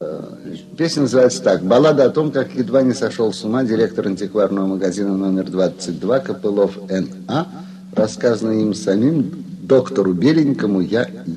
Песня называется так. Баллада о том, как едва не сошел с ума директор антикварного магазина номер 22 Копылов Н.А., рассказанный им самим доктору Беленькому Я.И.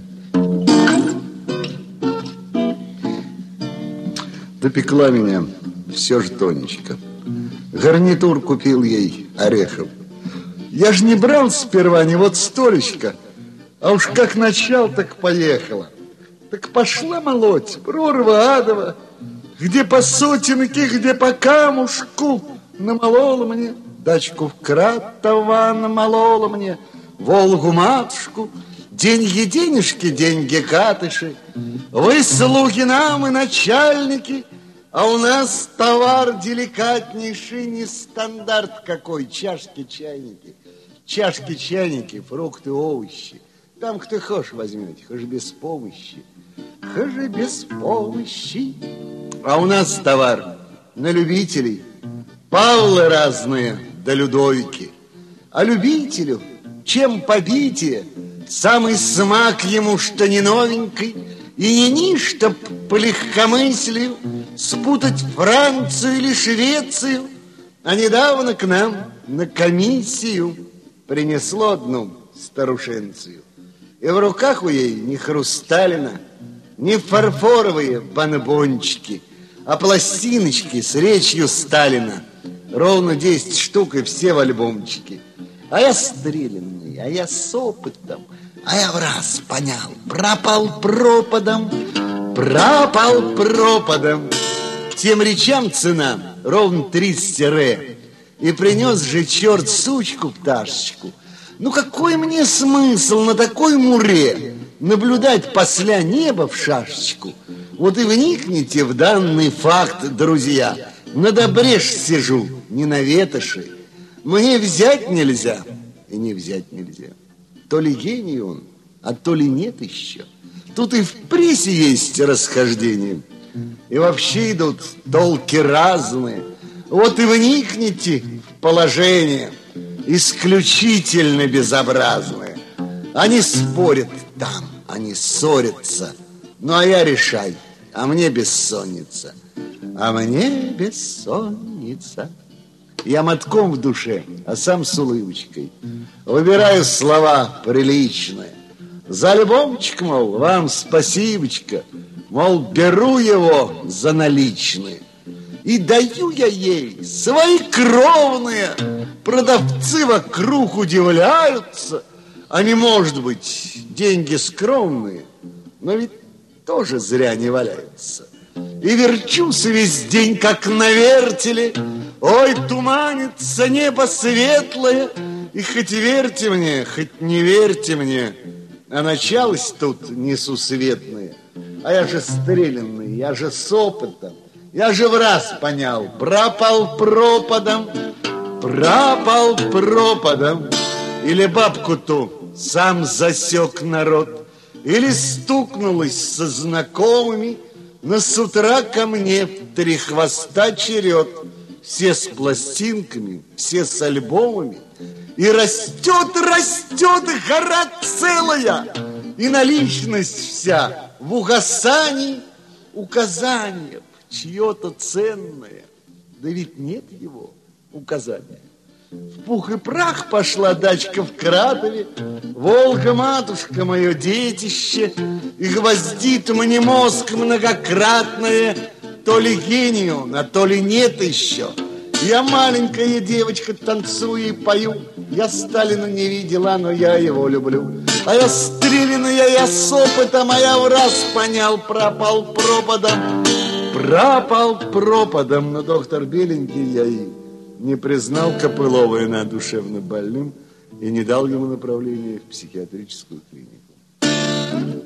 Допекла меня все же Тонечка. Гарнитур купил ей орехов. Я ж не брал сперва ни вот столечко, а уж как начал, так поехала. Так пошла молоть, прорва адова, где по сотенке, где по камушку. Намолола мне, дачку в Кратово намолола мне, Волгу-матушку, деньги-денежки, деньги-катыши. Вы слуги нам и начальники, а у нас товар деликатнейший, не стандарт какой, чашки-чайники. Чашки-чайники, фрукты, овощи. Там кто хошь возьмете, хоть без помощи. Хоть без помощи. А у нас товар на любителей. Павлы разные, да Людовики. А любителю, чем побитие, самый смак ему, что не новенький, и не ничто по легкомыслию спутать Францию или Швецию. А недавно к нам на комиссию принесло одну старушенцию. И в руках у ей не хрусталина, не фарфоровые бонбончики, а пластиночки с речью Сталина. Ровно 10 штук и все в альбомчике. А я стрелянный, а я с опытом, а я в раз понял, пропал пропадом, пропал пропадом. Тем речам цена ровно 300 ре. И принес же черт сучку-пташечку. Ну какой мне смысл на такой муре наблюдать посля неба в шашечку? Вот и вникните в данный факт, друзья. На добреш сижу, не на ветоши. Мне взять нельзя и не взять нельзя. То ли гений он, а то ли нет еще. Тут и в прессе есть расхождения. И вообще идут толки разные. Вот и вникните в положение. Исключительно безобразные. Они спорят там, они ссорятся. Ну, а я решай, а мне бессонница. А мне бессонница. Я мотком в душе, а сам с улыбочкой. Выбираю слова приличные. За альбомчик, мол, вам спасибочка. Мол, беру его за наличные. И даю я ей свои кровные. Продавцы вокруг удивляются. Они, может быть, деньги скромные, но ведь тоже зря не валяются. И верчусь весь день, как на вертеле. Ой, туманится небо светлое. И хоть верьте мне, хоть не верьте мне, а началось тут несусветное. А я же стрелянный, я же с опытом. Я же в раз понял, пропал пропадом, пропал пропадом. Или бабку ту сам засек народ, или стукнулась со знакомыми, но с утра ко мне в 3 хвоста черед. Все с пластинками, все с альбомами. И растет, растет гора целая, и наличность вся в угасании, указание чье-то ценное, да ведь нет его указания. В пух и прах пошла дачка в Кратове, Волга-матушка мое детище, и гвоздит мне мозг многократное, то ли гений он, а то ли нет еще. Я маленькая девочка, танцую и пою, я Сталина не видела, но я его люблю. А я стрелянная, я с опытом, а я в раз понял, пропал пропадом. Пропал пропадом, но доктор Беленький Я.И. не признал Копылова Н.А. душевно больным и не дал ему направления в психиатрическую клинику.